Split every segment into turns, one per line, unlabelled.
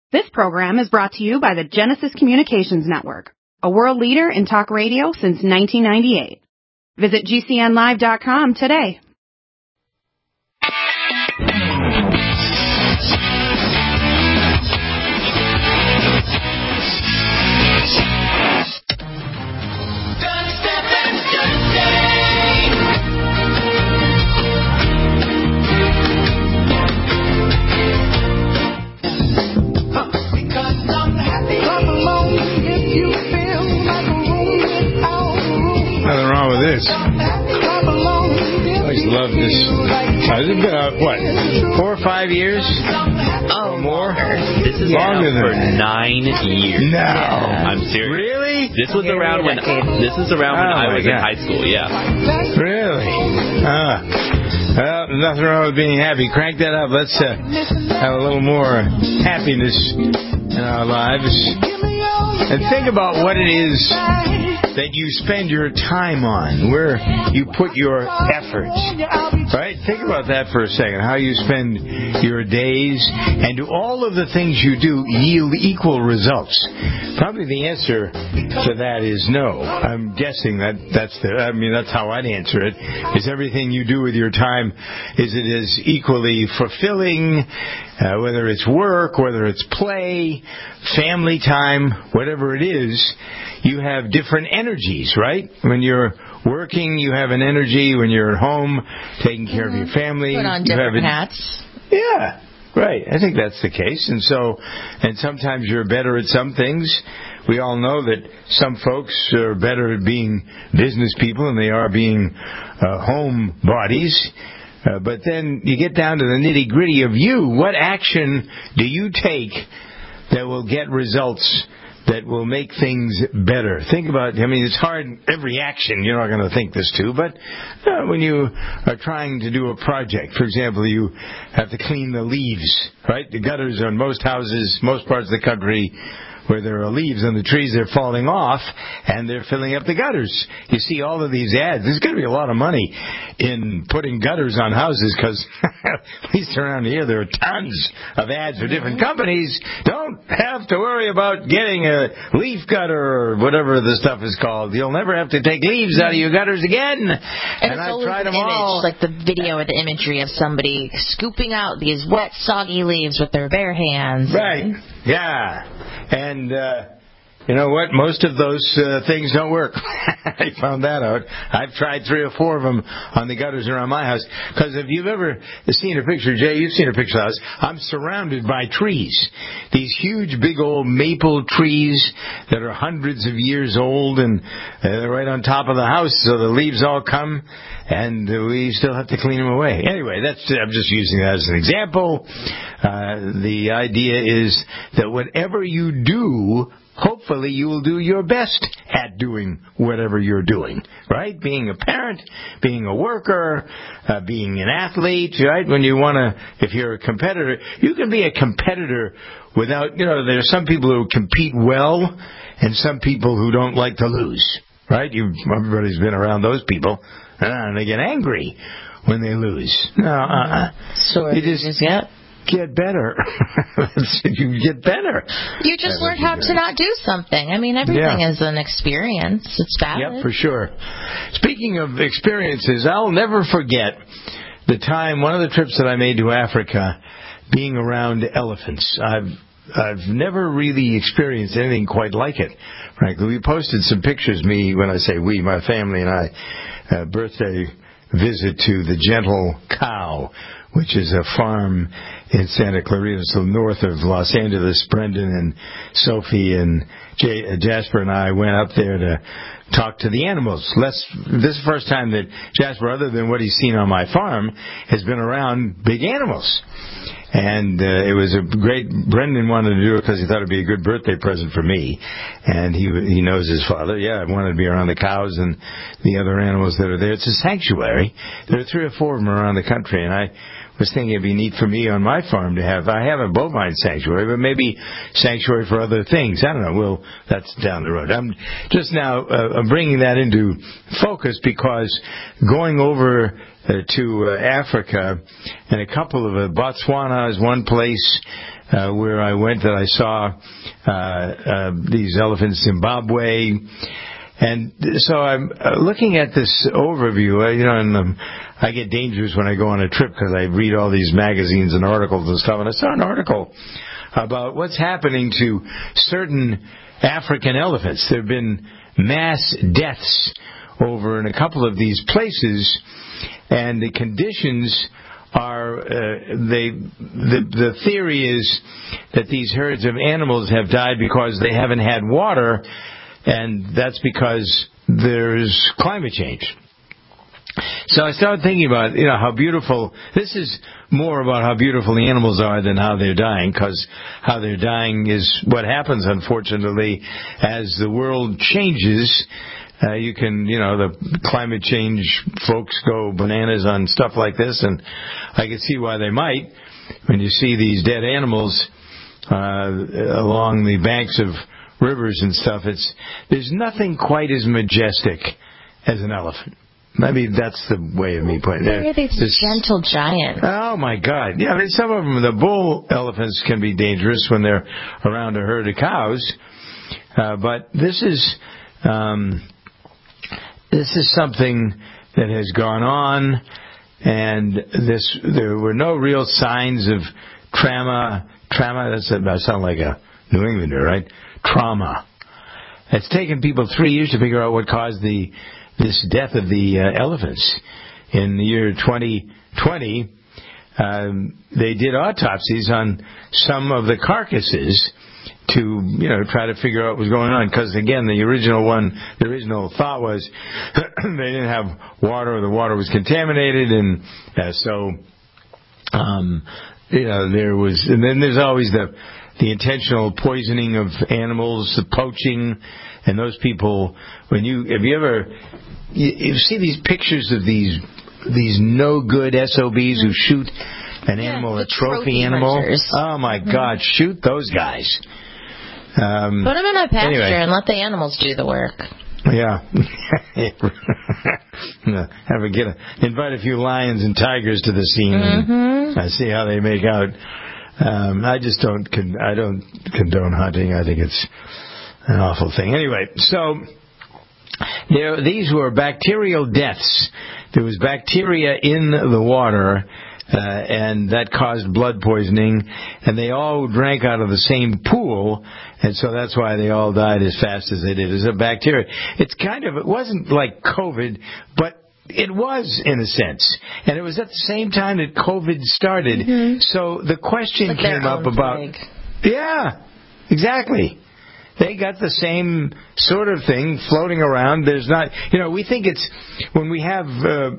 This program is brought to you by the Genesis Communications Network, a world leader in talk radio since 1998. Visit GCNlive.com today.
Nothing wrong with this. I always love this. Has it been, 4 or 5 years?
Oh,
or more?
This is
longer
for
than
9 years.
No.
I'm serious.
Really?
This was around when I was in high school, yeah.
Really? Well, nothing wrong with being happy. Crank that up. Let's have a little more happiness in our lives. And think about what it is that you spend your time on, where you put your efforts, right? Think about that for a second, how you spend your days, and do all of the things you do yield equal results? Probably the answer to that is no. I'm guessing that's how I'd answer it. Is everything you do with your time, is it as equally fulfilling, whether it's work, whether it's play, family time, whatever it is? You have different energies, right? When you're working, you have an energy. When you're at home, taking care of your family,
put on different hats.
Yeah, right. I think that's the case. And sometimes you're better at some things. We all know that some folks are better at being business people than they are being home bodies. But then you get down to the nitty-gritty of you. What action do you take that will get results, that will make things better? Think about, it's hard, every action you're not going to think this too, but when you are trying to do a project, for example, you have to clean the leaves, right? The gutters on most houses, most parts of the country, where there are leaves on the trees, they're falling off, and they're filling up the gutters. You see all of these ads. There's going to be a lot of money in putting gutters on houses, because at least around here there are tons of ads for different companies. Don't have to worry about getting a leaf gutter or whatever the stuff is called. You'll never have to take leaves out of your gutters again. And I've tried them all.
Like the video with the imagery of somebody scooping out these wet, soggy leaves with their bare hands.
Right. Yeah. And you know what? Most of those things don't work. I found that out. I've tried 3 or 4 of them on the gutters around my house. Because if you've ever seen a picture, Jay, you've seen a picture of the house, I'm surrounded by trees. These huge, big old maple trees that are hundreds of years old, and they're right on top of the house, so the leaves all come, and we still have to clean them away. Anyway, I'm just using that as an example. The idea is that whatever you do, hopefully you will do your best at doing whatever you're doing, right? Being a parent, being a worker, being an athlete, right? When you want to, if you're a competitor, you can be a competitor without, there's some people who compete well and some people who don't like to lose, right? Everybody's been around those people, and they get angry when they lose. No,
You just
get better. You get better.
You just learned how to not do something. Everything is an experience. It's valid.
Yeah, for sure. Speaking of experiences, I'll never forget the time, one of the trips that I made to Africa, being around elephants. I've never really experienced anything quite like it. Frankly, we posted some pictures, when I say we, my family and I, birthday visit to the Gentle Cow, which is a farm in Santa Clarita, so north of Los Angeles. Brendan and Sophie and Jasper and I went up there to talk to the animals. This is the first time that Jasper, other than what he's seen on my farm, has been around big animals. And it was a great. Brendan wanted to do it because he thought it'd be a good birthday present for me, and he knows his father. Yeah, I wanted to be around the cows and the other animals that are there. It's a sanctuary. There are 3 or 4 of them around the country, and was thinking it'd be neat for me on my farm to have. I have a bovine sanctuary, but maybe sanctuary for other things. I don't know. Well, that's down the road. I'm just now bringing that into focus because going over to Africa, and a couple of Botswana is one place where I went that I saw these elephants, Zimbabwe. And so I'm looking at this overview, and I get dangerous when I go on a trip because I read all these magazines and articles and stuff. And I saw an article about what's happening to certain African elephants. There have been mass deaths over in a couple of these places, and the conditions are the theory is that these herds of animals have died because they haven't had water. And that's because there's climate change. So I started thinking about, how beautiful, this is more about how beautiful the animals are than how they're dying, because how they're dying is what happens, unfortunately, as the world changes. You can, the climate change folks go bananas on stuff like this, and I can see why they might. When you see these dead animals along the banks of rivers and stuff, there's nothing quite as majestic as an elephant. Maybe that's the way of me putting it.
They're these gentle giants.
Oh my God! Yeah, some of them, the bull elephants, can be dangerous when they're around a herd of cows. But this is something that has gone on, and there were no real signs of trauma. That sounds like a New Englander, right? Trauma. It's taken people 3 years to figure out what caused this death of the elephants. In the year 2020, they did autopsies on some of the carcasses to try to figure out what was going on. Because again, the original thought was they didn't have water, or the water was contaminated, and so there was. And then there's always the intentional poisoning of animals, the poaching, and those people. You see these pictures of these no good SOBs who shoot an animal, a trophy animal.
Hunters.
Oh my God, shoot those guys.
Put them in a pasture and let the animals do the work.
Yeah. Invite a few lions and tigers to the scene and see how they make out. I don't condone hunting. I think it's an awful thing. Anyway, so these were bacterial deaths. There was bacteria in the water, and that caused blood poisoning, and they all drank out of the same pool, and so that's why they all died as fast as they did. It's a bacteria. It wasn't like COVID, but it was, in a sense. And it was at the same time that COVID started. Mm-hmm. So the question came up about... Plague. Yeah, exactly. They got the same sort of thing floating around. There's not... we think it's... When we have,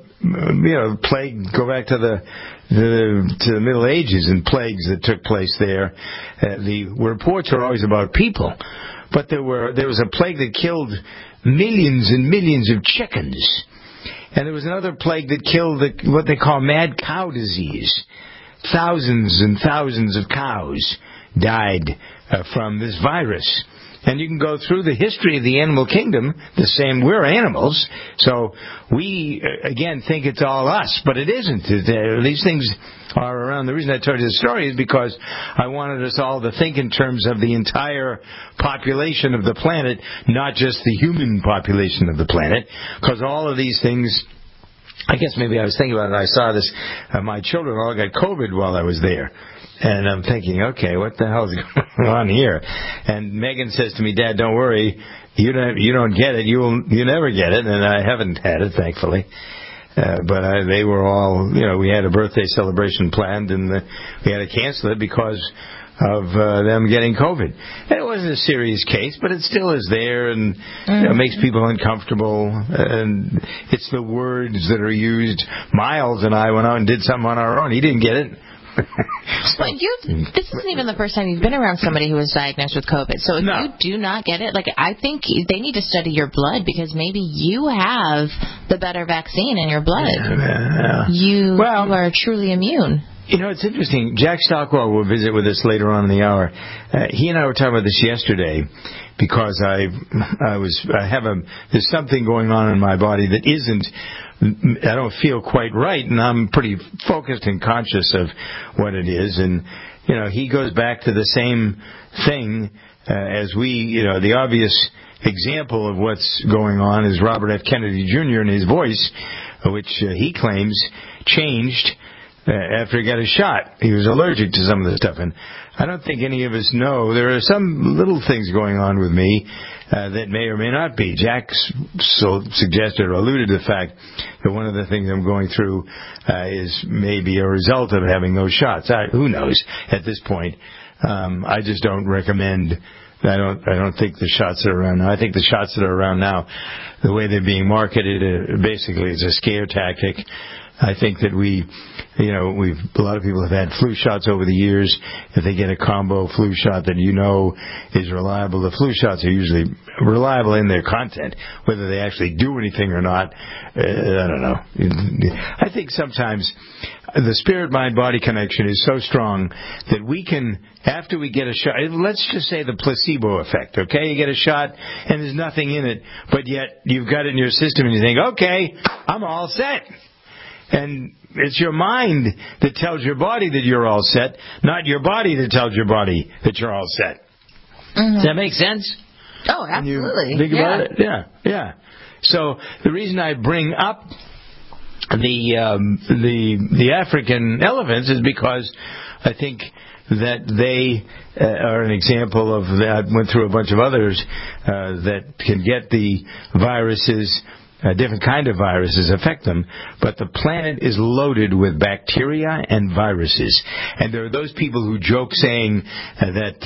plague, go back to the Middle Ages and plagues that took place there, the reports are always about people. But there was a plague that killed millions and millions of chickens. And there was another plague that killed what they call mad cow disease. Thousands and thousands of cows died from this virus. And you can go through the history of the animal kingdom, we're animals, so we, again, think it's all us, but it isn't. These things are around. The reason I told you the story is because I wanted us all to think in terms of the entire population of the planet, not just the human population of the planet, because all of these things... I guess maybe I was thinking about it. I saw this. My children all got COVID while I was there. And I'm thinking, okay, what the hell is going on here? And Megan says to me, Dad, don't worry. You don't get it. You never get it. And I haven't had it, thankfully. But they were all, we had a birthday celebration planned, and we had to cancel it because of them getting COVID. And it wasn't a serious case, but it still is there, and it makes people uncomfortable. And it's the words that are used. Miles and I went out and did something on our own. He didn't get it.
But this isn't even the first time you've been around somebody who was diagnosed with COVID. So if you do not get it, I think they need to study your blood because maybe you have the better vaccine in your blood. You are truly immune.
It's interesting. Jack Stockwell will visit with us later on in the hour. He and I were talking about this yesterday because there's something going on in my body that I don't feel quite right, and I'm pretty focused and conscious of what it is. And, he goes back to the same thing as the obvious example of what's going on is Robert F. Kennedy Jr. and his voice, which he claims changed after he got a shot. He was allergic to some of the stuff, and I don't think any of us know. There are some little things going on with me that may or may not be. Jack suggested or alluded to the fact that one of the things I'm going through is maybe a result of having those shots. Who knows at this point? I just don't recommend. I don't think the shots that are around now. I think the shots that are around now, the way they're being marketed, basically it's a scare tactic. I think that a lot of people have had flu shots over the years. If they get a combo flu shot that is reliable, the flu shots are usually reliable in their content. Whether they actually do anything or not, I don't know. I think sometimes the spirit-mind-body connection is so strong that we can, after we get a shot, let's just say the placebo effect, okay? You get a shot and there's nothing in it, but yet you've got it in your system and you think, okay, I'm all set. And it's your mind that tells your body that you're all set, not your body that tells your body that you're all set. Mm-hmm. Does that make sense?
Oh, absolutely.
Think about it? Yeah. So the reason I bring up the African elephants is because I think that they are an example of that. I went through a bunch of others that can get the viruses. Different kind of viruses affect them, but the planet is loaded with bacteria and viruses. And there are those people who joke saying that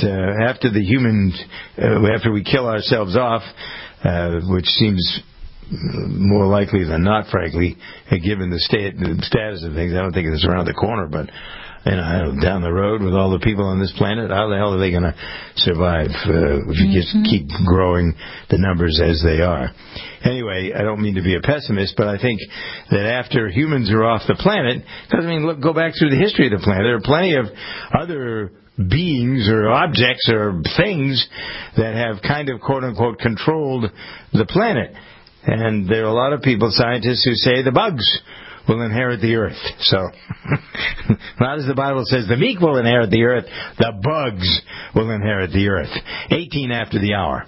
after we kill ourselves off, which seems more likely than not, frankly, given the status of things. I don't think it's around the corner, but down the road with all the people on this planet, how the hell are they going to survive if you just keep growing the numbers as they are? Anyway, I don't mean to be a pessimist, but I think that after humans are off the planet, because go back through the history of the planet, there are plenty of other beings or objects or things that have kind of quote-unquote controlled the planet. And there are a lot of people, scientists, who say the bugs will inherit the earth. So, not as the Bible says, the meek will inherit the earth, the bugs will inherit the earth. 18 after the hour.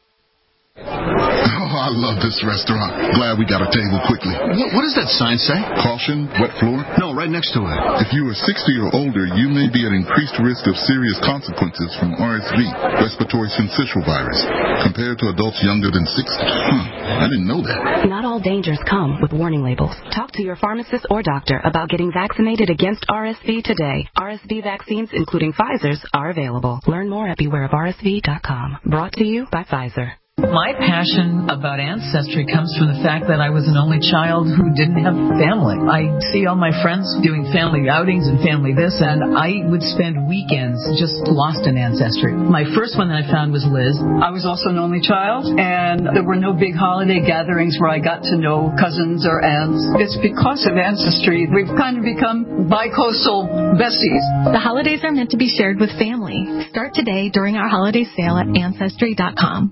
Oh, I love this restaurant. Glad we got a table quickly.
What does that sign say?
Caution, wet floor?
No, right next to it.
If you are 60 or older, you may be at increased risk of serious consequences from RSV, respiratory syncytial virus, compared to adults younger than 60. I didn't know that.
Not all dangers come with warning labels. Talk to your pharmacist or doctor about getting vaccinated against RSV today. RSV vaccines, including Pfizer's, are available. Learn more at bewareofrsv.com. Brought to you by Pfizer.
My passion about Ancestry comes from the fact that I was an only child who didn't have family. I see all my friends doing family outings and family this, and I would spend weekends just lost in Ancestry. My first one that I found was Liz. I was also an only child, and there were no big holiday gatherings where I got to know cousins or aunts. It's because of Ancestry we've kind of become bi-coastal besties.
The holidays are meant to be shared with family. Start today during our holiday sale at Ancestry.com.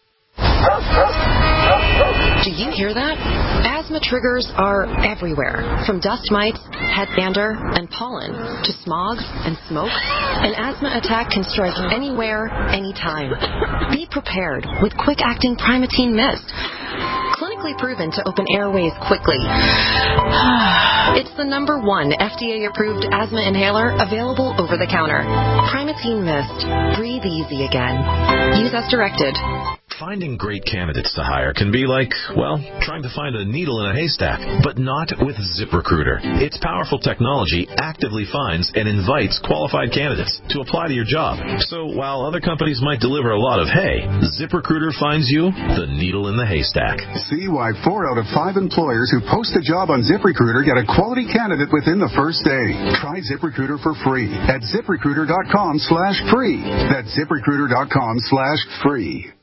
Do you hear that? Asthma triggers are everywhere, from dust mites, head dander, and pollen, to smog and smoke. An asthma attack can strike anywhere, anytime. Be prepared with quick-acting Primatene Mist. Clinically proven to open airways quickly. It's the #1 FDA-approved asthma inhaler available over the counter. Primatene Mist. Breathe easy again. Use as directed.
Finding great candidates to hire can be like, well, trying to find a needle in a haystack, but not with ZipRecruiter. Its powerful technology actively finds and invites qualified candidates to apply to your job. So while other companies might deliver a lot of hay, ZipRecruiter finds you the needle in the haystack.
See why 4 out of 5 employers who post a job on ZipRecruiter get a quality candidate within the first day. Try ZipRecruiter for free at ZipRecruiter.com/free. That's ZipRecruiter.com/free.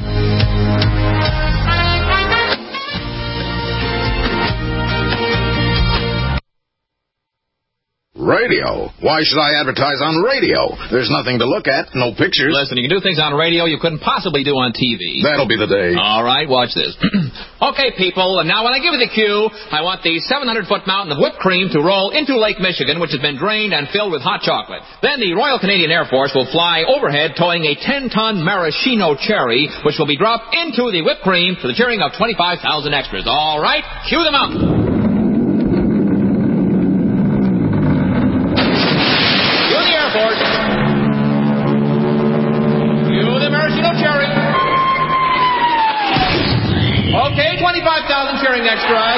Radio. Why should I advertise on radio? There's nothing to look at, no pictures.
Listen, you can do things on radio you couldn't possibly do on TV.
That'll be the day.
All right, watch this. Okay, people, and now when I give you the cue, I want the 700-foot mountain of whipped cream to roll into Lake Michigan, which has been drained and filled with hot chocolate. Then the Royal Canadian Air Force will fly overhead towing a 10-ton maraschino cherry, which will be dropped into the whipped cream to the cheering of 25,000 extras. All right, cue the mountain. Okay, 25,000 cheering extras.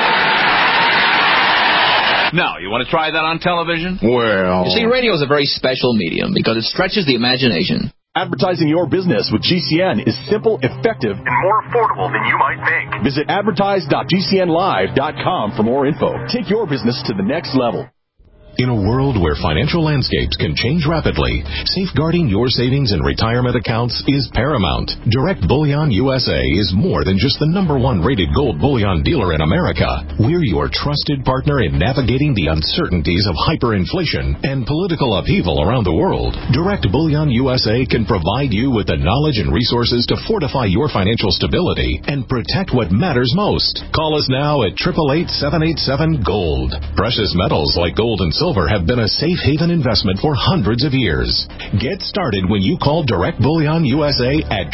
Now, you want to try that on television?
Well...
You see, radio is a very special medium because it stretches the imagination.
Advertising your business with GCN is simple, effective, and more affordable than you might think. Visit advertise.gcnlive.com for more info. Take your business to the next level.
In a world where financial landscapes can change rapidly, safeguarding your savings and retirement accounts is paramount. Direct Bullion USA is more than just the #1 rated gold bullion dealer in America. We're your trusted partner in navigating the uncertainties of hyperinflation and political upheaval around the world. Direct Bullion USA can provide you with the knowledge and resources to fortify your financial stability and protect what matters most. Call us now at 888-787-GOLD. Precious metals like gold and silver have been a safe haven investment for hundreds of years. Get started when you call Direct Bullion USA at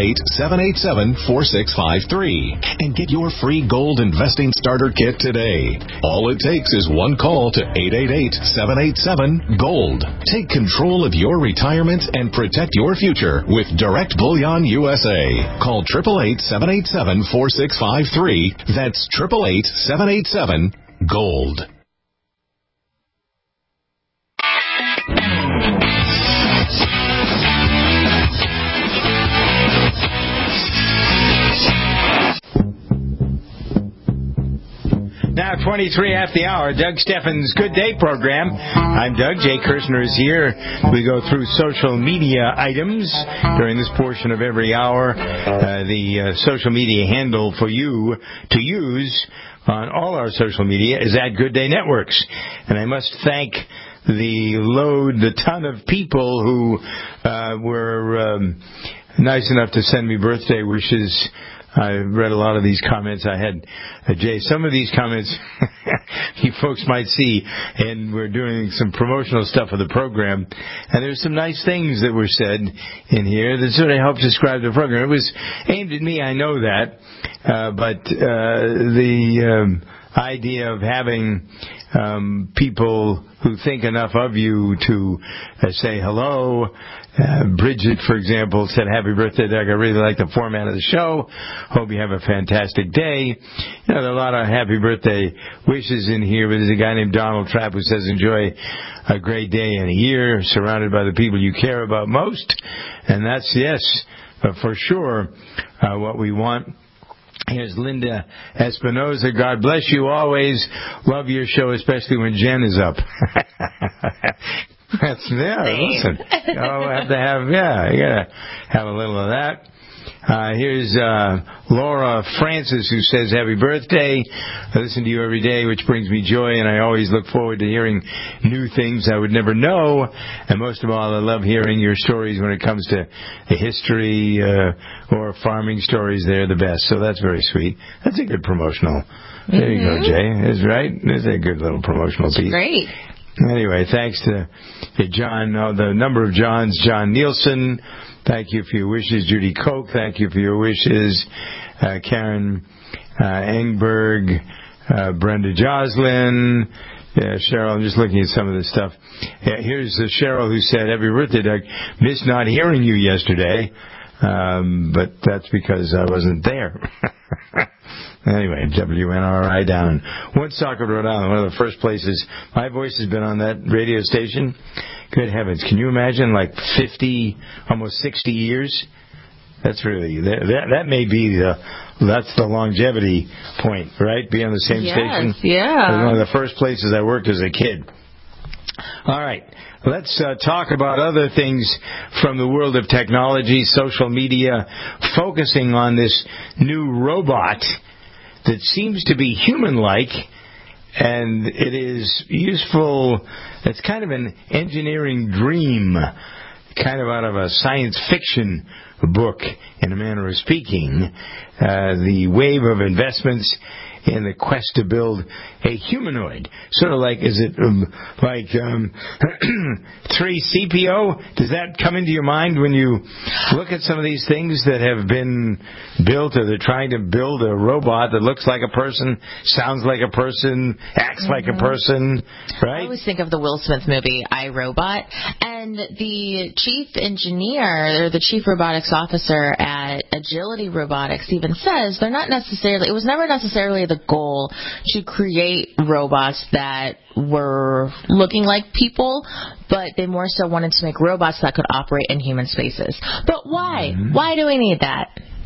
888-787-4653 and get your free gold investing starter kit today. All it takes is one call to 888-787-GOLD. Take control of your retirement and protect your future with Direct Bullion USA. Call 888-787-4653. That's 888-787-GOLD.
Now 23 after the hour, Doug Steffens' Good Day program. I'm Doug. Jay Kirshner is here. We go through social media items during this portion of every hour. The social media handle for you to use on all our social media is at Good Day Networks. And I must thank the ton of people who were nice enough to send me birthday wishes. I read a lot of these comments. I had, Jay, some of these comments you folks might see, and we're doing some promotional stuff for the program, and there's some nice things that were said in here that sort of helped describe the program. It was aimed at me, I know that, but the idea of having people who think enough of you to say hello. Bridget, for example, said, "Happy birthday, Doug. I really like the format of the show. Hope you have a fantastic day." You know, there are a lot of happy birthday wishes in here, but there's a guy named Donald Trapp who says, "Enjoy a great day and a year surrounded by the people you care about most." And that's, yes, for sure, what we want. Here's Linda Espinoza. "God bless you always. Love your show, especially when Jen is up." That's, yeah, listen. You gotta have a little of that. Here's Laura Francis, who says, "Happy birthday. I listen to you every day, which brings me joy, and I always look forward to hearing new things I would never know. And most of all, I love hearing your stories when it comes to history or farming stories. They're the best." So that's very sweet. That's a good promotional. There you go, Jay. That's right. That's a good little promotional piece.
Great.
Anyway, thanks to John, the number of Johns, John Nielsen. Thank you for your wishes. Judy Koch, thank you for your wishes. Karen Engberg, Brenda Joslin, Cheryl. I'm just looking at some of this stuff. Here's Cheryl, who said, "Happy birthday, Doug. Missed not hearing you yesterday. But that's because I wasn't there. Anyway, WNRI down in Woonsocket, Rhode Island, one of the first places my voice has been on that radio station. Good heavens, can you imagine, like 50, almost 60 years? That's really, that may be that's the longevity point, right? Be on the same station?
Yeah.
It was one of the first places I worked as a kid. All right. Let's talk about other things from the world of technology, social media, focusing on this new robot that seems to be human-like, and it is useful. It's kind of an engineering dream, kind of out of a science fiction book, in a manner of speaking. The wave of investments in the quest to build a humanoid. Sort of like, is it like 3CPO? Does that come into your mind when you look at some of these things that have been built, or they're trying to build a robot that looks like a person, sounds like a person, acts like a person, right?
I always think of the Will Smith movie, I, Robot, and the chief engineer, or the chief robotics officer at Agility Robotics even says they're not necessarily, it was never necessarily the goal to create robots that were looking like people, but they more so wanted to make robots that could operate in human spaces. But why? Why do we need that?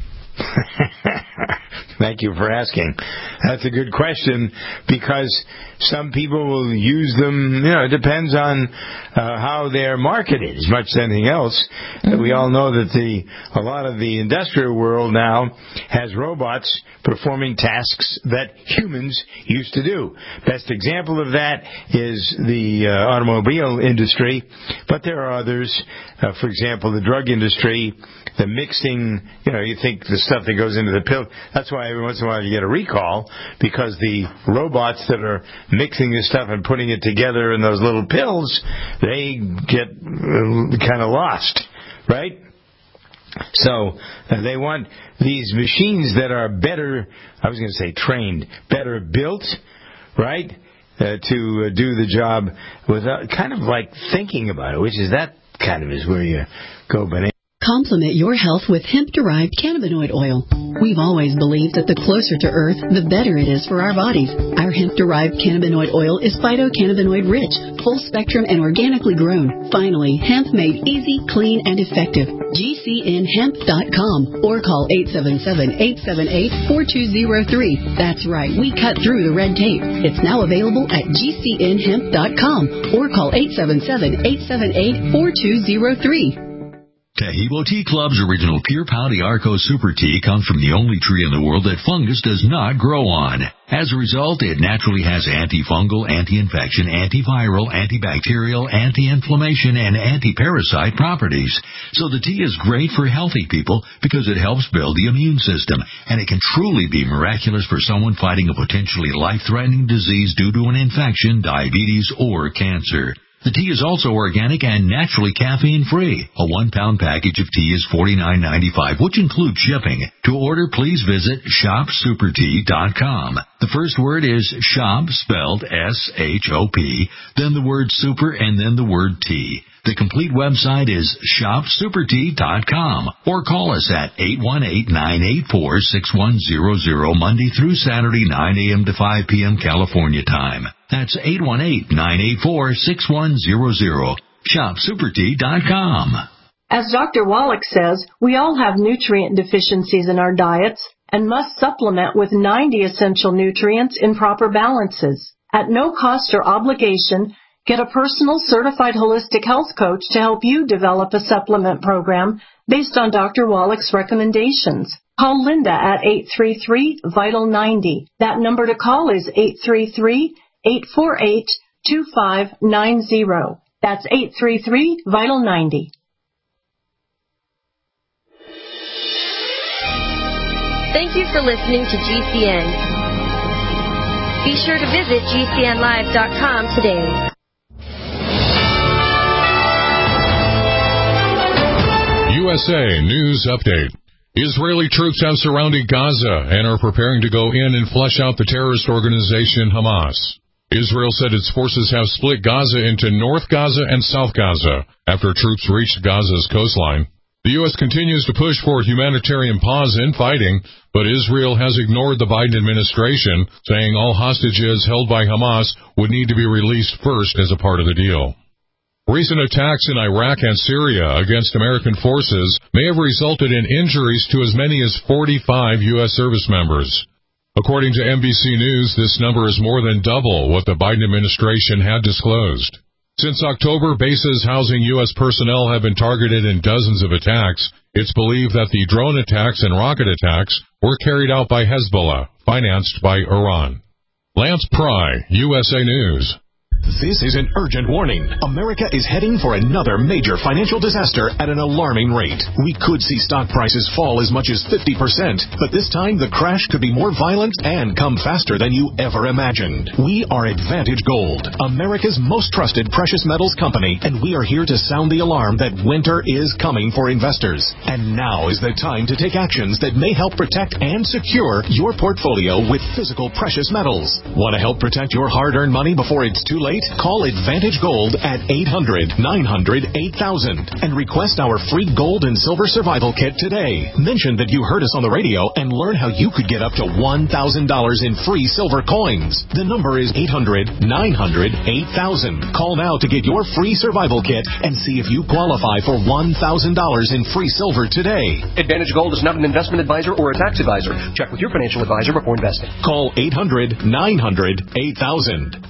Thank you for asking. That's a good question, because some people will use them. It depends on how they're marketed as much as anything else. We all know that a lot of the industrial world now has robots performing tasks that humans used to do. Best example of that is the automobile industry, but there are others. For example, the drug industry, the mixing, you think the stuff that goes into the pill. That's why every once in a while you get a recall, because the robots that are mixing this stuff and putting it together in those little pills, they get kind of lost, right? So they want these machines that are better, I was going to say trained, better built, right, to do the job without kind of like thinking about it, which is that kind of is where you go banana.
Complement your health with hemp-derived cannabinoid oil. We've always believed that the closer to Earth, the better it is for our bodies. Our hemp-derived cannabinoid oil is phytocannabinoid-rich, full-spectrum, and organically grown. Finally, hemp made easy, clean, and effective. GCNhemp.com or call 877-878-4203. That's right, we cut through the red tape. It's now available at GCNhemp.com or call 877-878-4203.
Tahibo Tea Club's original Pure Pau Arco Super Tea comes from the only tree in the world that fungus does not grow on. As a result, it naturally has antifungal, anti-infection, antiviral, antibacterial, anti-inflammation, and anti-parasite properties. So the tea is great for healthy people because it helps build the immune system, and it can truly be miraculous for someone fighting a potentially life-threatening disease due to an infection, diabetes, or cancer. The tea is also organic and naturally caffeine-free. A 1-pound package of tea is $49.95, which includes shipping. To order, please visit shopsupertea.com. The first word is shop, spelled S-H-O-P, then the word super, and then the word tea. The complete website is shopsupertea.com, or call us at 818-984-6100 Monday through Saturday, 9 a.m. to 5 p.m. California time. That's 818-984-6100. shopsupertea.com.
As Dr. Wallach says, we all have nutrient deficiencies in our diets and must supplement with 90 essential nutrients in proper balances. At no cost or obligation, get a personal certified holistic health coach to help you develop a supplement program based on Dr. Wallach's recommendations. Call Linda at 833-VITAL-90. That number to call is 833-848-2590. That's 833-VITAL-90.
Thank you for listening to GCN. Be sure to visit GCNlive.com today.
USA News Update. Israeli troops have surrounded Gaza and are preparing to go in and flush out the terrorist organization Hamas. Israel said its forces have split Gaza into North Gaza and South Gaza after troops reached Gaza's coastline. The U.S. continues to push for humanitarian pause in fighting, but Israel has ignored the Biden administration, saying all hostages held by Hamas would need to be released first as a part of the deal. Recent attacks in Iraq and Syria against American forces may have resulted in injuries to as many as 45 U.S. service members. According to NBC News, this number is more than double what the Biden administration had disclosed. Since October, bases housing U.S. personnel have been targeted in dozens of attacks. It's believed that the drone attacks and rocket attacks were carried out by Hezbollah, financed by Iran. Lance Pry, USA News.
This is an urgent warning. America is heading for another major financial disaster at an alarming rate. We could see stock prices fall as much as 50%, but this time the crash could be more violent and come faster than you ever imagined. We are Advantage Gold, America's most trusted precious metals company, and we are here to sound the alarm that winter is coming for investors. And now is the time to take actions that may help protect and secure your portfolio with physical precious metals. Want to help protect your hard-earned money before it's too late? Call Advantage Gold at 800-900-8000 and request our free gold and silver survival kit today. Mention that you heard us on the radio and learn how you could get up to $1,000 in free silver coins. The number is 800-900-8000. Call now to get your free survival kit and see if you qualify for $1,000 in free silver today.
Advantage Gold is not an investment advisor or a tax advisor. Check with your financial advisor before investing.
Call 800-900-8000.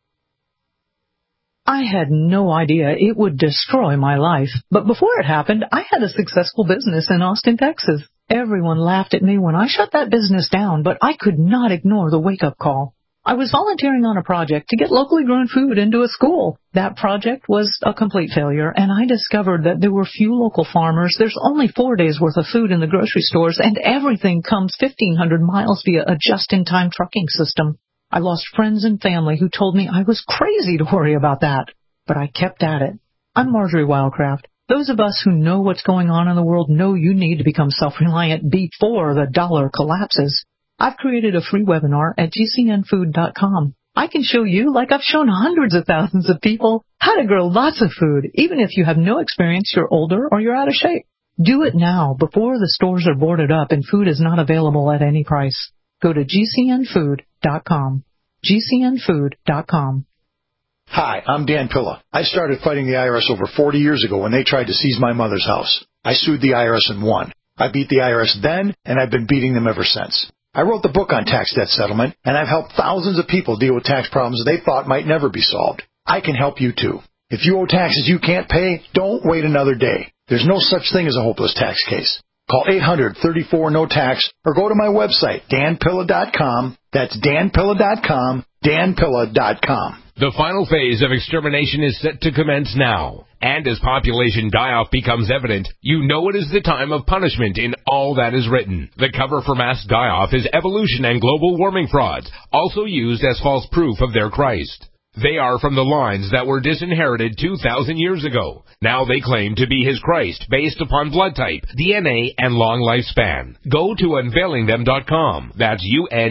I had no idea it would destroy my life. But before it happened, I had a successful business in Austin, Texas. Everyone laughed at me when I shut that business down, but I could not ignore the wake-up call. I was volunteering on a project to get locally grown food into a school. That project was a complete failure, and I discovered that there were few local farmers. There's only 4 days' worth of food in the grocery stores, and everything comes 1,500 miles via a just-in-time trucking system. I lost friends and family who told me I was crazy to worry about that. But I kept at it. I'm Marjorie Wildcraft. Those of us who know what's going on in the world know you need to become self-reliant before the dollar collapses. I've created a free webinar at gcnfood.com. I can show you, like I've shown hundreds of thousands of people, how to grow lots of food, even if you have no experience, you're older, or you're out of shape. Do it now, before the stores are boarded up and food is not available at any price. Go to gcnfood.com. gcnfood.com.
Hi, I'm Dan Pilla. I started fighting the IRS over 40 years ago when they tried to seize my mother's house. I sued the IRS and won. I beat the IRS then, and I've been beating them ever since. I wrote the book on tax debt settlement, and I've helped thousands of people deal with tax problems they thought might never be solved. I can help you too. If you owe taxes you can't pay, don't wait another day. There's no such thing as a hopeless tax case. Call 800-34-NO-TAX or go to my website, danpilla.com. That's danpilla.com, danpilla.com.
The final phase of extermination is set to commence now. And as population die-off becomes evident, you know it is the time of punishment in all that is written. The cover for mass die-off is evolution and global warming frauds, also used as false proof of their Christ. They are from the lines that were disinherited 2,000 years ago. Now they claim to be his Christ based upon blood type, DNA, and long lifespan. Go to unveilingthem.com. That's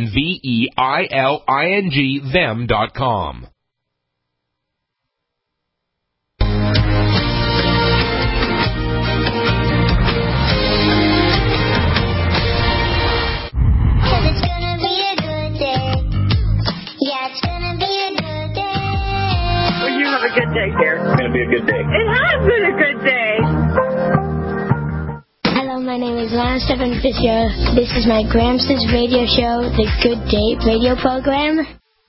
UNVEILING them.com.
A good day here.
It's going to be a good day.
It has been a good day.
Hello, my name is Lana Stephan Fisher. This is my Gramps' radio show, the Good Day radio program.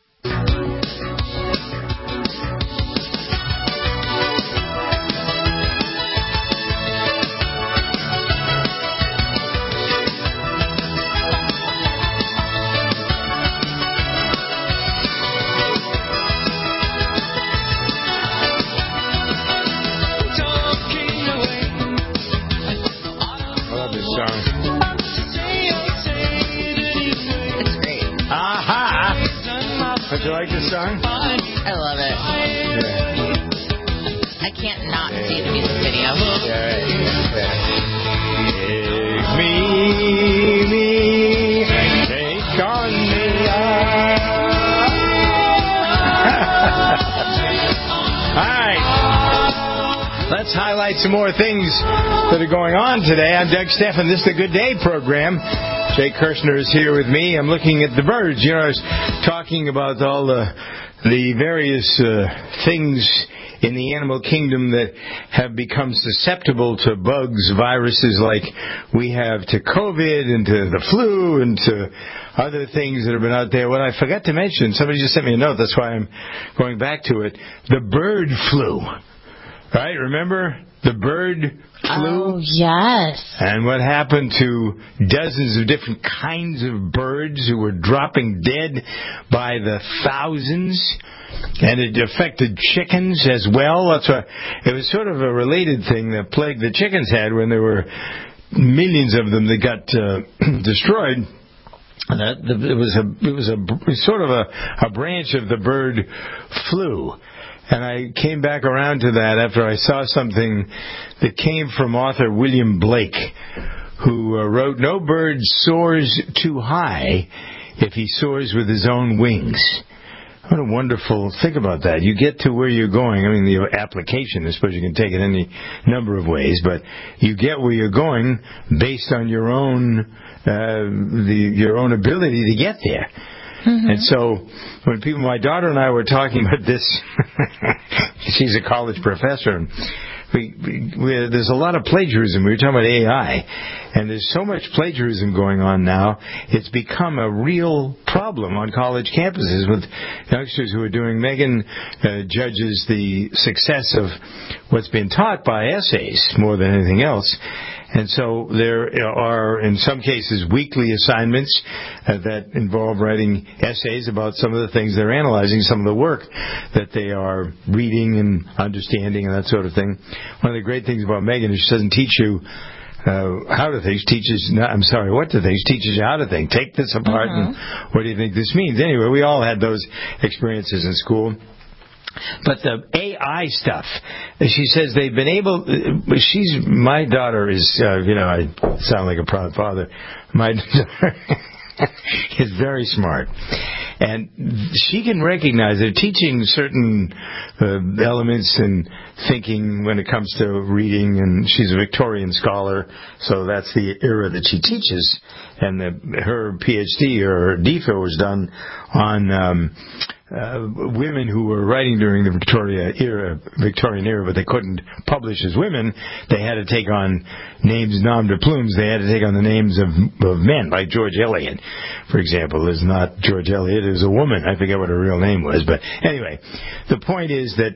Don't you like this song?
I love it. Yeah. I can't not see the music video.
Yeah, right. Take me, take on me. All right. Let's highlight some more things that are going on today. I'm Doug Stephan. This is the Good Day program. Jay Kirshner is here with me. I'm looking at the birds. You know, I was talking about all the various things in the animal kingdom that have become susceptible to bugs, viruses like we have to COVID and to the flu and to other things that have been out there. What I forgot to mention, somebody just sent me a note, that's why I'm going back to it, the bird flu. Right? Remember the bird flu?
Oh, yes.
And what happened to dozens of different kinds of birds who were dropping dead by the thousands? And it affected chickens as well. That's why it was sort of a related thing, the plague the chickens had when there were millions of them that got destroyed. It was sort of a branch of the bird flu. And I came back around to that after I saw something that came from author William Blake, who wrote, "No bird soars too high if he soars with his own wings." What a wonderful, think about that. You get to where you're going. I mean, the application, I suppose you can take it any number of ways, but you get where you're going based on your own, your own ability to get there. Mm-hmm. And so, when my daughter and I were talking about this, she's a college professor, and there's a lot of plagiarism. We were talking about AI, and there's so much plagiarism going on now, it's become a real problem on college campuses with youngsters who are doing. Megan judges the success of what's been taught by essays more than anything else. And so there are, in some cases, weekly assignments that involve writing essays about some of the things they're analyzing, some of the work that they are reading and understanding and that sort of thing. One of the great things about Megan is she doesn't teach you how to think. She teaches, what to think. She teaches you how to think. Take this apart and what do you think this means? Anyway, we all had those experiences in school. But the AI stuff, she says they've been able, my daughter is, I sound like a proud father. My daughter is very smart. And she can recognize they're teaching certain elements in thinking when it comes to reading, and she's a Victorian scholar, so that's the era that she teaches. And her PhD or her DPhil was done on women who were writing during the Victorian era, but they couldn't publish as women. They had to take on names, nom de plumes. They had to take on the names of men, like George Eliot, for example. Is not George Eliot, it was a woman. I forget what her real name was, but anyway, the point is that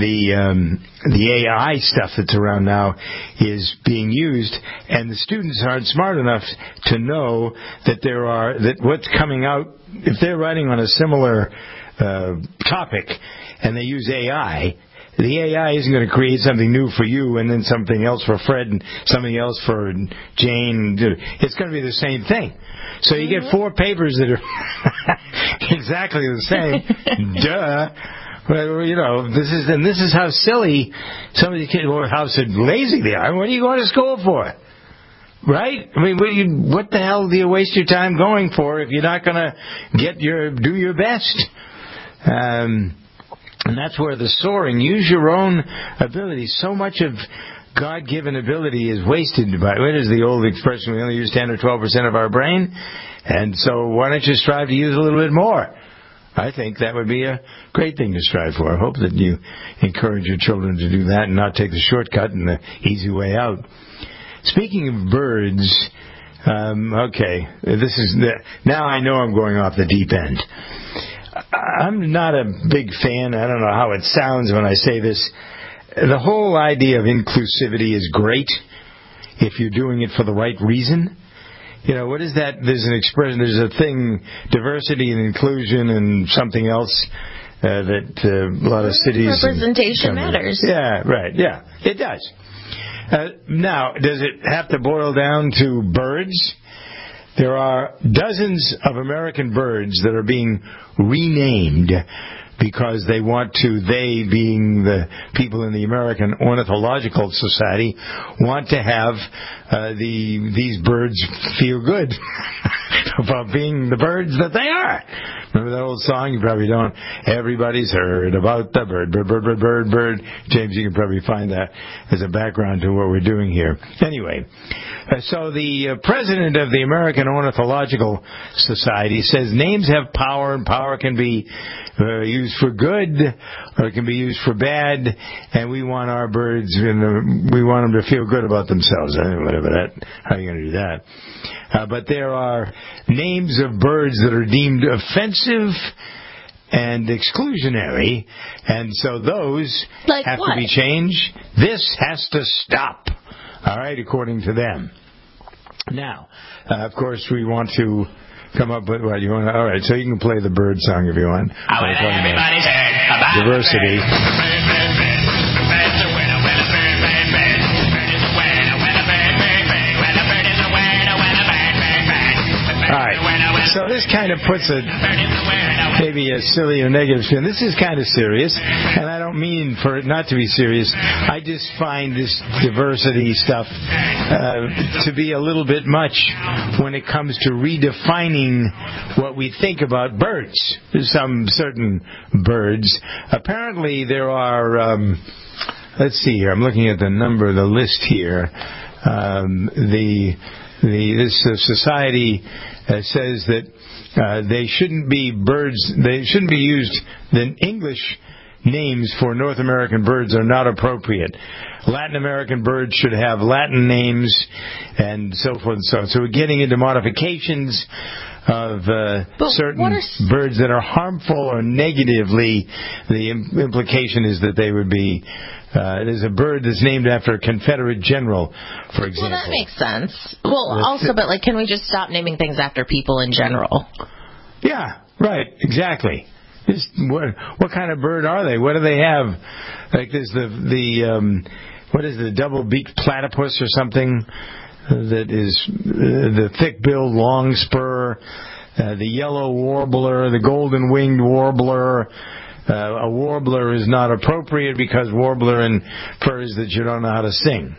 the AI stuff that's around now is being used, and the students aren't smart enough to know that what's coming out, if they're writing on a similar topic and they use AI, the AI isn't going to create something new for you and then something else for Fred and something else for Jane. It's going to be the same thing. So you get 4 papers that are exactly the same. Duh. Well, this is how silly some of the kids, or how lazy they are. What are you going to school for? Right? I mean, what the hell do you waste your time going for if you're not going to do your best? And that's where the soaring, use your own ability. So much of God-given ability is wasted by, what is the old expression, we only use 10 or 12% of our brain? And so why don't you strive to use a little bit more? I think that would be a great thing to strive for. I hope that you encourage your children to do that and not take the shortcut and the easy way out. Speaking of birds, okay, now I know I'm going off the deep end. I'm not a big fan. I don't know how it sounds when I say this. The whole idea of inclusivity is great if you're doing it for the right reason. What is that? There's an expression, there's a thing, diversity and inclusion and something else that a lot of cities...
Representation matters.
Yeah, right, yeah, it does. Now, does it have to boil down to birds? There are dozens of American birds that are being renamed because they want to, they being the people in the American Ornithological Society, want to have these birds feel good. about being the birds that they are. Remember that old song? You probably don't. Everybody's heard about the bird, bird, bird, bird, bird, bird. James, you can probably find that as a background to what we're doing here. Anyway, so the president of the American Ornithological Society says names have power, and power can be used for good or it can be used for bad, and we want our birds, we want them to feel good about themselves. Whatever that, how are you going to do that? But there are names of birds that are deemed offensive and exclusionary, and so those have to be changed. This has to stop, all right, according to them. Now, of course, we want to come up with what you want. All right, so you can play the bird song if you want.
Everybody's heard about
diversity. All right, so this kind of puts maybe a silly or negative spin. This is kind of serious, and I don't mean for it not to be serious. I just find this diversity stuff to be a little bit much when it comes to redefining what we think about birds. Some certain birds. Apparently there are, let's see here, I'm looking at the list here. This society says that they shouldn't be used, the English names for North American birds are not appropriate. Latin American birds should have Latin names and so forth and so on. So we're getting into modifications of certain birds that are harmful or negatively. The implication is that they would be there's a bird that's named after a Confederate general, for example.
Well, that makes sense. Well, also, but can we just stop naming things after people in general?
Yeah, right, exactly. What kind of bird are they? What do they have? Like there's what is the double-beaked platypus or something that is the thick-billed long spur, the yellow warbler, the golden-winged warbler. A warbler is not appropriate because warbler infers that you don't know how to sing.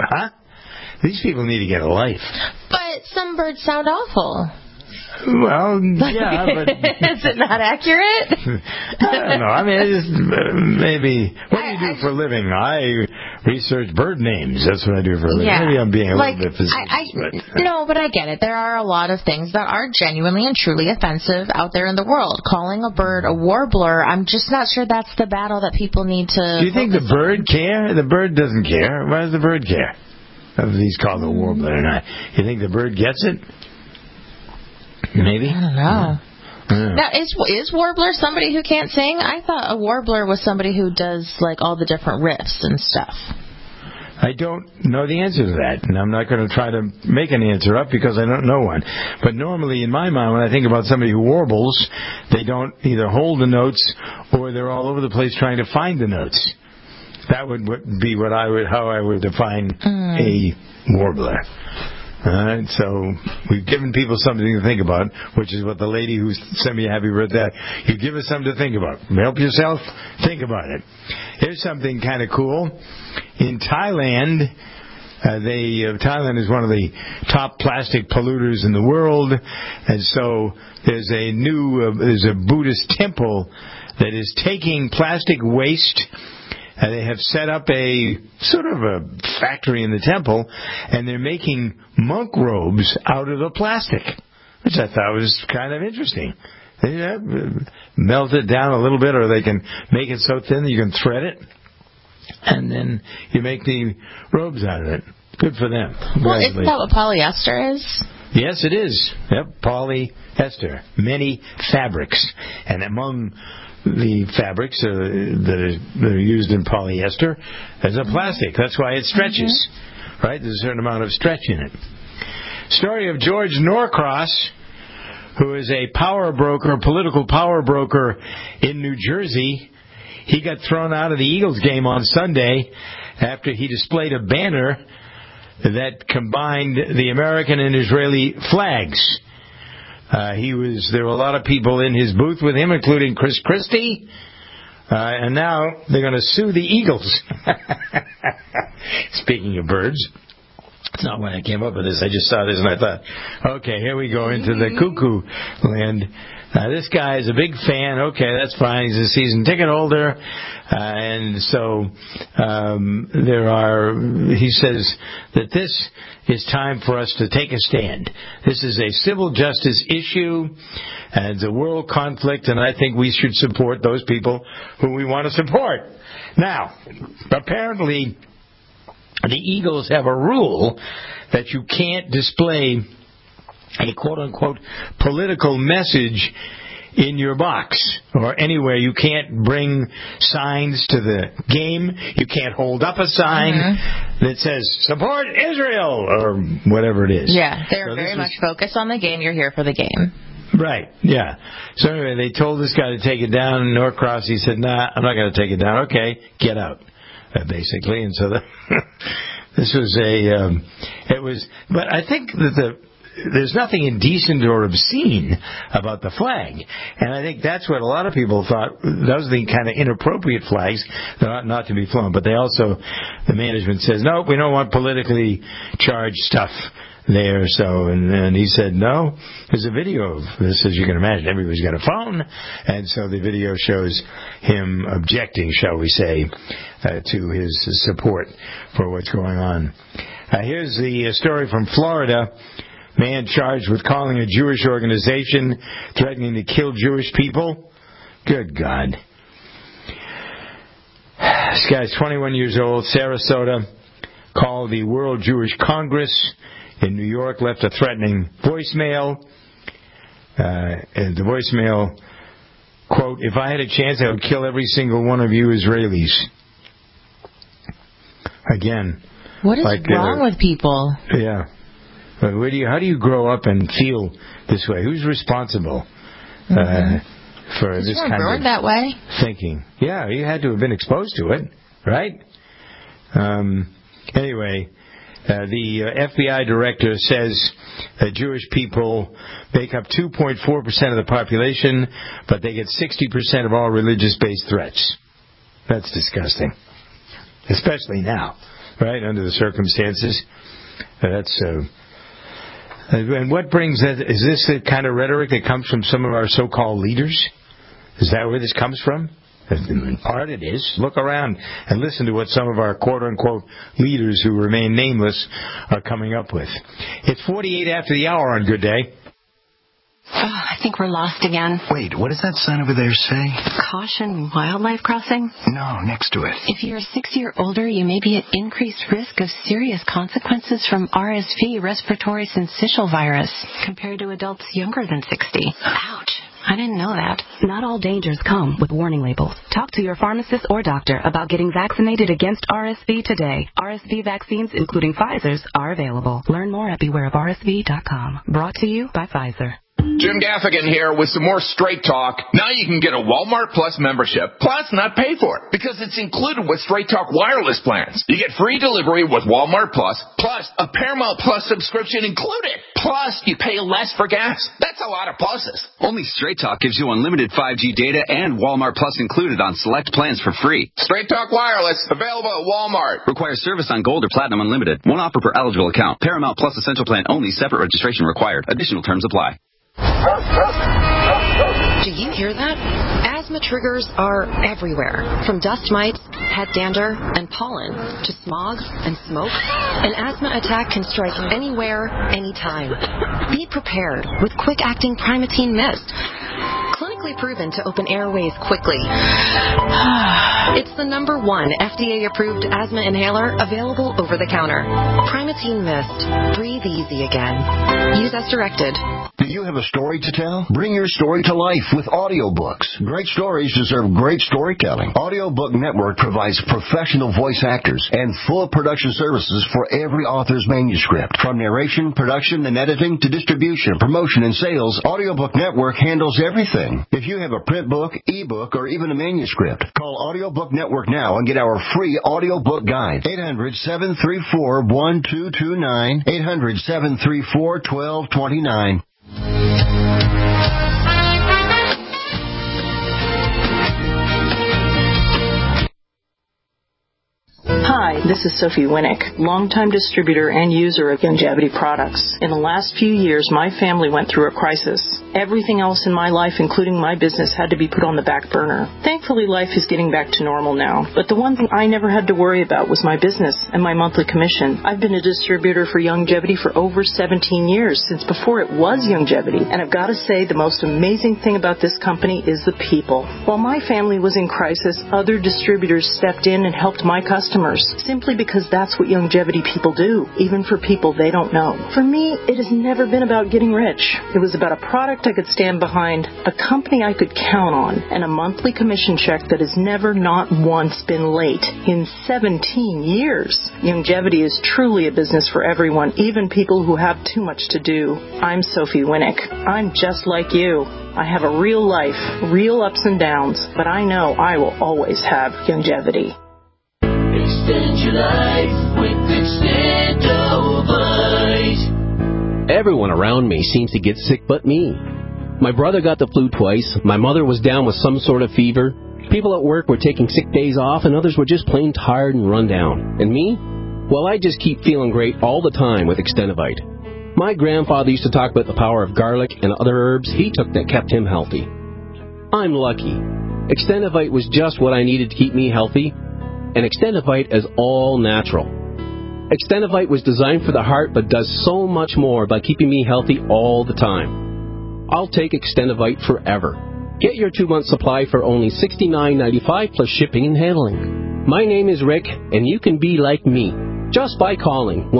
These people need to get a life.
But some birds sound awful.
Well, yeah, but...
Is it not accurate?
I don't know. I mean, maybe... What do you do for a living? I research bird names. That's what I do for a living.
Yeah.
Maybe I'm being a little bit facetious.
No, but I get it. There are a lot of things that are genuinely and truly offensive out there in the world. Calling a bird a warbler, I'm just not sure that's the battle that people need to...
Do you think the bird care? The bird doesn't care. Why does the bird care? If he's called a warbler or not. You think the bird gets it? Maybe?
I don't know. Now, is warbler somebody who can't sing? I thought a warbler was somebody who does all the different riffs and stuff.
I don't know the answer to that, and I'm not going to try to make an answer up because I don't know one. But normally, in my mind, when I think about somebody who warbles, they don't either hold the notes or they're all over the place trying to find the notes. That would be how I would define a warbler. All right, so we've given people something to think about, which is what the lady who sent me a happy birthday. You give us something to think about. Help yourself. Think about it. Here's something kind of cool. In Thailand, Thailand is one of the top plastic polluters in the world, and so there's a Buddhist temple that is taking plastic waste. They have set up a sort of a factory in the temple, and they're making monk robes out of the plastic, which I thought was kind of interesting. They melt it down a little bit, or they can make it so thin that you can thread it, and then you make the robes out of it. Good for them.
Well, isn't that what polyester is?
Yes, it is. Yep, polyester. Many fabrics. And among the fabrics that are used in polyester, there's a plastic. That's why it stretches. Right? There's a certain amount of stretch in it. Story of George Norcross, who is a political power broker in New Jersey. He got thrown out of the Eagles game on Sunday after he displayed a banner that combined the American and Israeli flags. There were a lot of people in his booth with him, including Chris Christie, and now they're going to sue the Eagles. Speaking of birds, It's not why I came up with this. I just saw this and I thought, okay, here we go into the cuckoo land. This guy is a big fan. Okay, that's fine. He's a season ticket holder. And so he says that this is time for us to take a stand. This is a civil justice issue, and it's a world conflict, and I think we should support those people who we want to support. Now, apparently, the Eagles have a rule that you can't display a quote-unquote political message in your box or anywhere. You can't bring signs to the game. You can't hold up a sign that says, support Israel, or whatever it is.
Yeah, they're very much focused on the game. You're here for the game.
Right, yeah. So anyway, they told this guy to take it down, and Norcross, he said, nah, I'm not going to take it down. Okay, get out, basically. And so this was but I think that there's nothing indecent or obscene about the flag. And I think that's what a lot of people thought. Those are the kind of inappropriate flags that ought not to be flown. But the management says, no, we don't want politically charged stuff there. So, and he said, no, there's a video of this, as you can imagine. Everybody's got a phone. And so the video shows him objecting, shall we say, to his support for what's going on. Here's the story from Florida. Man charged with calling a Jewish organization threatening to kill Jewish people. Good God. This guy's 21 years old, Sarasota, called the World Jewish Congress in New York, left a threatening voicemail. And the voicemail, quote, if I had a chance, I would kill every single one of you Israelis. Again.
What is wrong with people?
Yeah. How do you grow up and feel this way? Who's responsible for this kind of
that way?
Thinking? Yeah, you had to have been exposed to it, right? Anyway, the FBI director says that Jewish people make up 2.4% of the population, but they get 60% of all religious-based threats. That's disgusting, especially now, right, under the circumstances. And what brings that? Is this the kind of rhetoric that comes from some of our so-called leaders? Is that where this comes from? In part it is. Look around and listen to what some of our quote-unquote leaders who remain nameless are coming up with. It's 48 after the hour on Good Day.
I think we're lost again.
Wait, what does that sign over there say?
Caution, wildlife crossing?
No, next to it.
If you're 60 or older, you may be at increased risk of serious consequences from RSV, respiratory syncytial virus, compared to adults younger than 60. Ouch. I didn't know that.
Not all dangers come with warning labels. Talk to your pharmacist or doctor about getting vaccinated against RSV today. RSV vaccines, including Pfizer's, are available. Learn more at bewareofrsv.com. Brought to you by Pfizer.
Jim Gaffigan here with some more Straight Talk. Now you can get a Walmart Plus membership, plus not pay for it, because it's included with Straight Talk wireless plans. You get free delivery with Walmart Plus a Paramount Plus subscription included. Plus, you pay less for gas. That's a lot of pluses.
Only Straight Talk gives you unlimited 5G data and Walmart Plus included on select plans for free.
Straight Talk wireless, available at Walmart.
Requires service on Gold or Platinum Unlimited. One offer per eligible account. Paramount Plus Essential Plan only. Separate registration required. Additional terms apply.
Do you hear that? Asthma triggers are everywhere, from dust mites, head dander, and pollen, to smog and smoke. An asthma attack can strike anywhere, anytime. Be prepared with quick-acting Primatene Mist. Clinically proven to open airways quickly. It's the #1 FDA-approved asthma inhaler available over the counter. Primatene Mist. Breathe easy again. Use as directed.
Do you have a story to tell? Bring your story to life with audiobooks. Great stories deserve great storytelling. Audiobook Network provides professional voice actors and full production services for every author's manuscript. From narration, production, and editing to distribution, promotion, and sales, Audiobook Network handles everything. If you have a print book, ebook, or even a manuscript, call Audiobook Network now and get our free audiobook guide. 800-734-1229. 800-734-1229.
Hi, this is Sophie Winnick, longtime distributor and user of Youngevity products. In the last few years, my family went through a crisis. Everything else in my life, including my business, had to be put on the back burner. Thankfully, life is getting back to normal now, but the one thing I never had to worry about was my business and my monthly commission. I've been a distributor for Youngevity for over 17 years, since before it was Youngevity, and I've got to say the most amazing thing about this company is the people. While my family was in crisis, other distributors stepped in and helped my customers, simply because that's what Youngevity people do, even for people they don't know. For me, it has never been about getting rich. It was about a product I could stand behind, a company I could count on, and a monthly commission check that has never not once been late in 17 years. Youngevity is truly a business for everyone, even people who have too much to do. I'm Sophie Winnick. I'm just like you. I have a real life, real ups and downs, but I know I will always have Youngevity.
Extend your life with Extendovite.
Everyone around me seems to get sick but me. My brother got the flu twice, my mother was down with some sort of fever, people at work were taking sick days off, and others were just plain tired and run down. And me? Well, I just keep feeling great all the time with Extendovite. My grandfather used to talk about the power of garlic and other herbs he took that kept him healthy. I'm lucky. Extendovite was just what I needed to keep me healthy, and Extendovite is all natural. Extendovite was designed for the heart but does so much more by keeping me healthy all the time. I'll take Extendovite forever. Get your 2-month supply for only $69.95 plus shipping and handling. My name is Rick, and you can be like me just by calling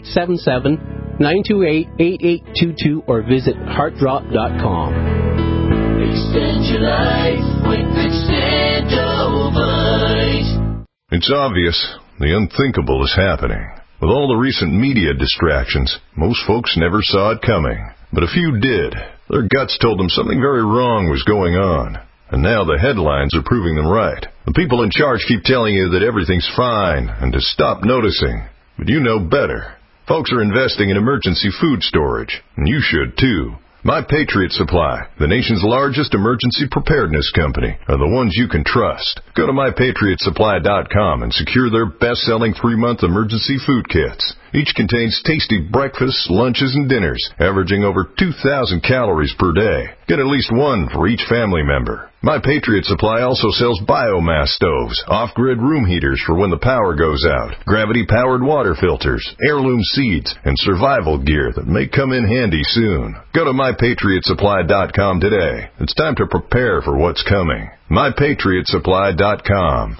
1-877-928-8822 or visit heartdrop.com.
Extend your life with Extendovite.
It's obvious the unthinkable is happening. With all the recent media distractions, most folks never saw it coming. But a few did. Their guts told them something very wrong was going on. And now the headlines are proving them right. The people in charge keep telling you that everything's fine and to stop noticing. But you know better. Folks are investing in emergency food storage, and you should too. My Patriot Supply, the nation's largest emergency preparedness company, are the ones you can trust. Go to MyPatriotSupply.com and secure their best-selling 3-month emergency food kits. Each contains tasty breakfasts, lunches, and dinners, averaging over 2,000 calories per day. Get at least one for each family member. My Patriot Supply also sells biomass stoves, off-grid room heaters for when the power goes out, gravity-powered water filters, heirloom seeds, and survival gear that may come in handy soon. Go to MyPatriotSupply.com today. It's time to prepare for what's coming. MyPatriotSupply.com.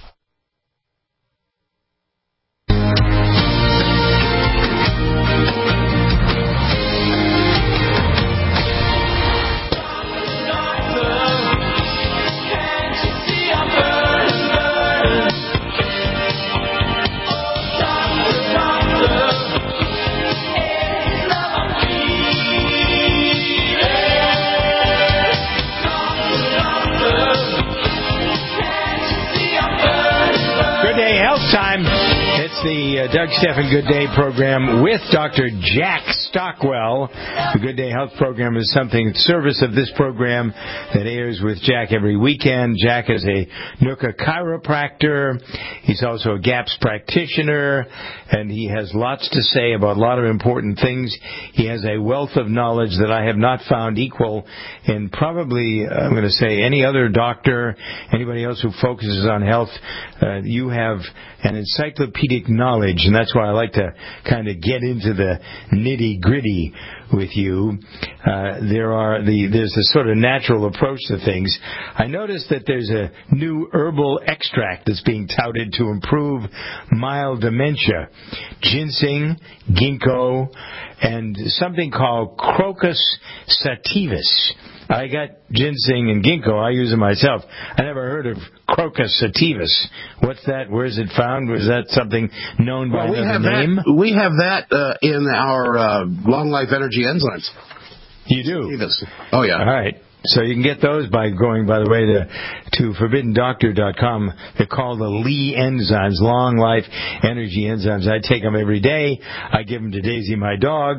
Time. It's the Doug Stephan Good Day program with Dr. Jack Stockwell. The Good Day Health program is something service of this program that airs with Jack every weekend. Jack is a NUCA chiropractor. He's also a GAPS practitioner, and he has lots to say about a lot of important things. He has a wealth of knowledge that I have not found equal in probably, I'm going to say, any other doctor, anybody else who focuses on health. You have an encyclopedic knowledge, and that's why I like to kind of get into the nitty-gritty with you. There's a sort of natural approach to things. I noticed that there's a new herbal extract that's being touted to improve mild dementia. Ginseng, ginkgo, and something called Crocus sativus. I got ginseng and ginkgo. I use them myself. I never heard of Crocus sativus. What's that? Where is it found? Was that something known by another name?
We have that in our Long Life Energy enzymes.
You do?
Oh, yeah.
All right. So you can get those by going, by the way, to ForbiddenDoctor.com. They're called the Lee enzymes, Long Life Energy enzymes. I take them every day. I give them to Daisy, my dog.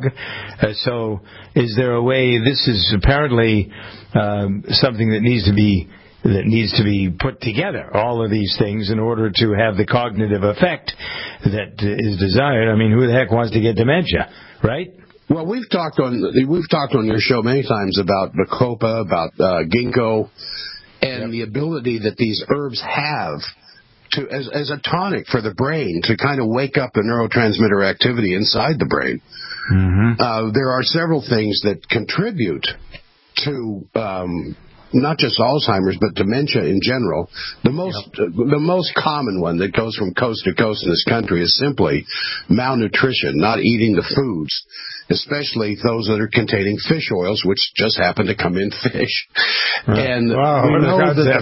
So is there a way, this is apparently something that needs to be that needs to be put together, all of these things, in order to have the cognitive effect that is desired. I mean, who the heck wants to get dementia, right?
Well, we've talked on your show many times about Bacopa, about ginkgo, and the ability that these herbs have to as a tonic for the brain to kind of wake up the neurotransmitter activity inside the brain.
Mm-hmm.
There are several things that contribute to not just Alzheimer's, but dementia in general. The most common one that goes from coast to coast in this country is simply malnutrition, not eating the foods, especially those that are containing fish oils, which just happen to come in fish. And we know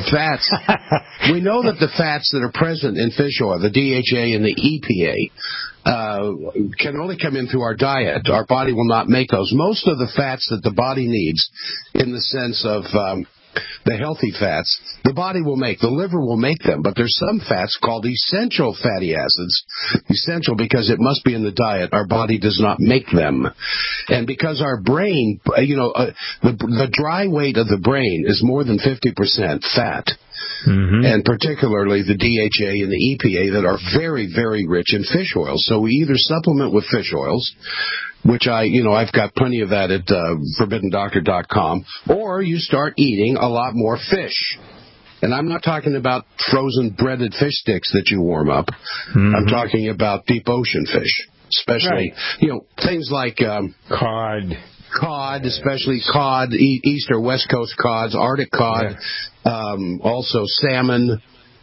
that the fats that are present in fish oil, the DHA and the EPA, can only come in through our diet. Our body will not make those. Most of the fats that the body needs, in the sense of the healthy fats, the body will make. The liver will make them, but there's some fats called essential fatty acids. Essential because it must be in the diet. Our body does not make them. And because our brain, the dry weight of the brain is more than 50% fat. Mm-hmm. And particularly the DHA and the EPA that are very, very rich in fish oils. So we either supplement with fish oils, which I've got plenty of that at ForbiddenDoctor.com, or you start eating a lot more fish. And I'm not talking about frozen breaded fish sticks that you warm up. Mm-hmm. I'm talking about deep ocean fish, especially, things like cod, especially cod, east or west coast cods, Arctic cod, also salmon,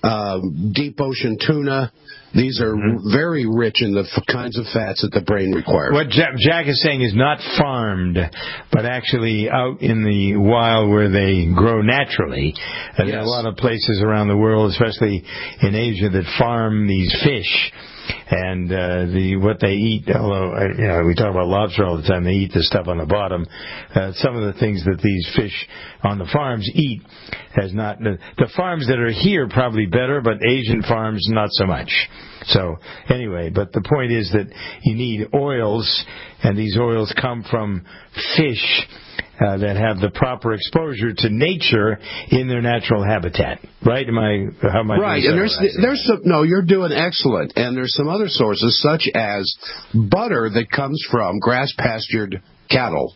deep ocean tuna. These are very rich in the kinds of fats that the brain requires.
What Jack is saying is not farmed, but actually out in the wild where they grow naturally. And there are a lot of places around the world, especially in Asia, that farm these fish. And what they eat, although we talk about lobster all the time, they eat the stuff on the bottom. Some of the things that these fish on the farms eat has not. The farms that are here probably better, but Asian farms not so much. So anyway, but the point is that you need oils, and these oils come from fish that have the proper exposure to nature in their natural habitat. Right? How am I
right? And there's some. No, you're doing excellent. And there's some other sources, such as butter that comes from grass pastured cattle,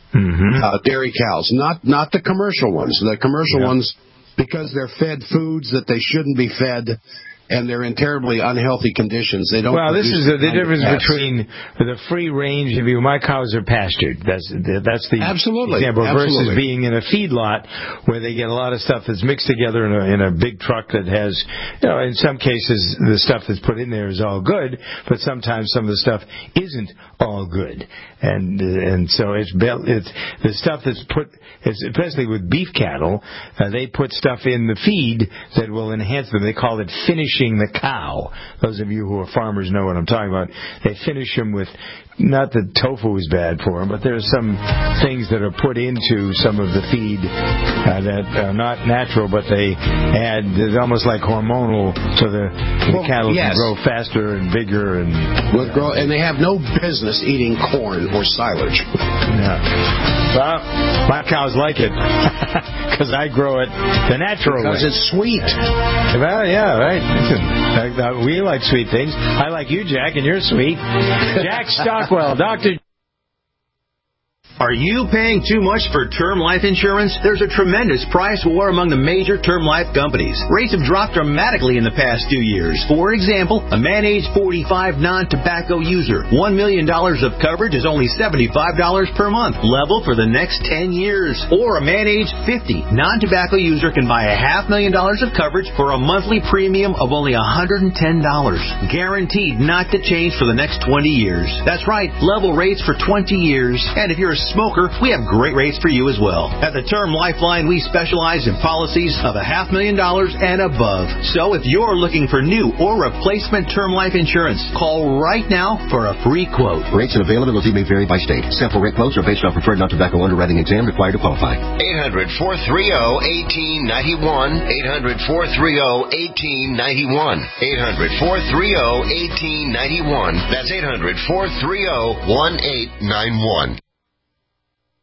dairy cows, not the commercial ones. The commercial ones, because they're fed foods that they shouldn't be fed, and they're in terribly unhealthy conditions. They don't. Well,
this is the difference between the free range. My cows are pastured. That's the example. Versus being in a feedlot where they get a lot of stuff that's mixed together in a big truck that has, in some cases the stuff that's put in there is all good, but sometimes some of the stuff isn't all good, and so it's the stuff that's put. Especially with beef cattle, they put stuff in the feed that will enhance them. They call it finishing the cow. Those of you who are farmers know what I'm talking about. They finish them with, not that tofu is bad for them, but there's some things that are put into some of the feed that are not natural, but they add, it's almost like hormonal, so the cattle can grow faster and bigger. And
they have no business eating corn or silage.
Yeah. Well, my cows like it because I grow it the natural way.
Because it's sweet.
Well, yeah, right. Listen, we like sweet things. I like you, Jack, and you're sweet. Jack Stockwell, Dr.
Are you paying too much for term life insurance? There's a tremendous price war among the major term life companies. Rates have dropped dramatically in the past 2 years. For example, a man age 45 non-tobacco user, $1 million of coverage is only $75 per month, level for the next 10 years. Or a man age 50 non-tobacco user can buy $500,000 of coverage for a monthly premium of only $110, guaranteed not to change for the next 20 years. That's right, level rates for 20 years. And if you're a smoker, we have great rates for you as well. At the Term Lifeline, we specialize in policies of $500,000 and above. So if you're looking for new or replacement term life insurance, call right now for a free quote.
Rates and availability may vary by state. Sample rate quotes are based on preferred non-tobacco underwriting exam required to qualify.
800-430-1891. 800-430-1891. 800-430-1891. That's 800-430-1891.